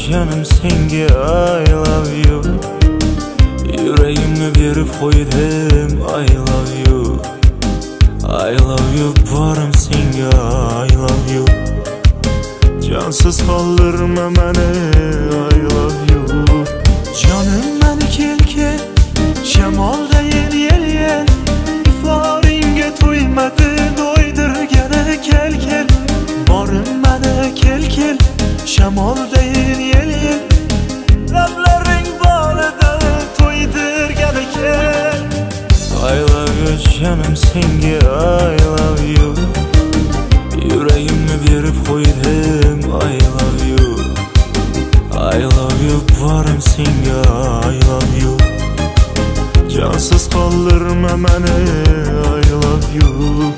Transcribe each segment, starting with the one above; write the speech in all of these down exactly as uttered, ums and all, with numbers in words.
canım senga I love you. Yüreğimi berip koydum I love you. I love you varım senga I love you. Cansız kaldırma meni I love you. Canım meni kelke şamolda yel yel yel. İfaringe toymadı doydur gene kel kel. Barım meni kel kel şamolda yel yel yel. Lablaring balada toydur gene kel. I love you canım senga I love you. Yüreğimi berip koydum I love you. I love you varım senga I love you. Cansız kaldırma meni I love you.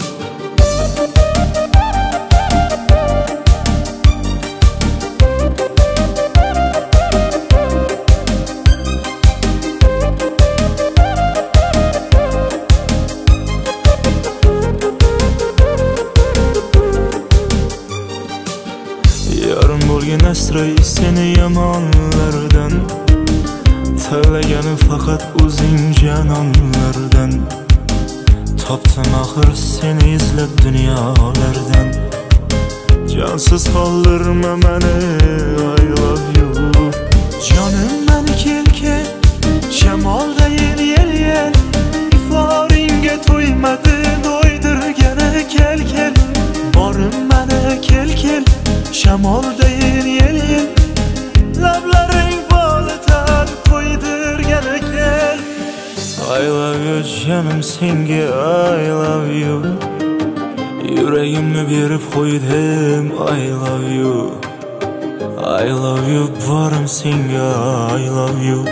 Yarım bo'lgan asray seni yomonlardan. Tavlaganim faqat o'zing janonlardan. Topdim axir seni izlab dunyolardan. Cansiz qoldirma meni I love you. Jonim meni kelke shamolda yel yel yel. Iforingga to'ymadi doydirgani kel kel. Borim meni kel kel shamolda yel yel yel. Lablaring bolatar to'ydirgani kel. I love you canım senga I love you. Yüreğimi berip koydum I love you. I love you varım senga I love you.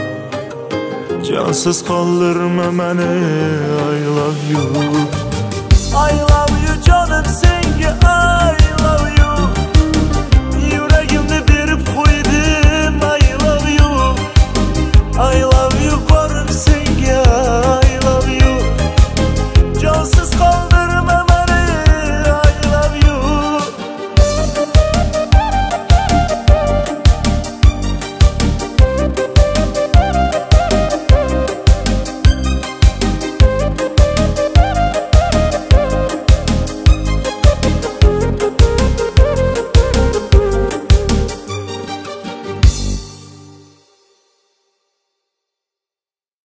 Cansız kaldırma meni I love you. I love